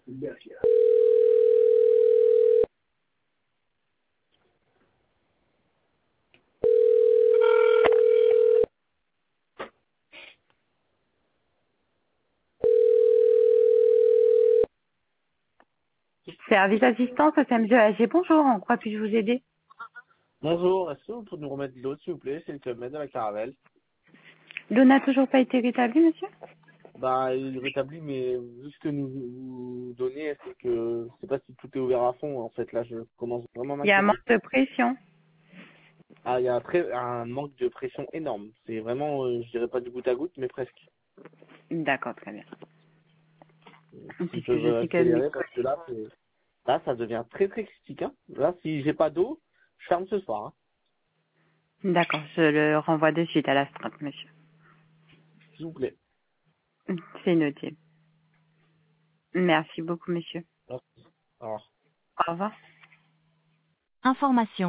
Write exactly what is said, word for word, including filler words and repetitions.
Service assistance au C M G A G, bonjour, en quoi puis-je vous aider? Bonjour, est-ce que vous pouvez nous remettre de l'eau, s'il vous plaît? C'est le club Med de la Caravelle. L'eau n'a toujours pas été rétablie, monsieur? Bah, il rétablit, mais vu ce que nous vous donnez, c'est que je sais pas si tout est ouvert à fond. En fait, là, je commence vraiment à Il y a un m'inquiéter. manque de pression. Ah, il y a un, très, un manque de pression énorme. C'est vraiment, euh, je dirais pas du goutte à goutte, mais presque. D'accord, très bien. S'ils Puisque je peuvent sais que mes accélérer, parce que là, c'est- là, ça devient très très critique. Hein. Là, si j'ai pas d'eau, je ferme ce soir. Hein. D'accord, je le renvoie de suite à la strate, monsieur. S'il vous plaît. C'est noté. Merci beaucoup, monsieur. Merci. Au revoir. Au revoir. Information.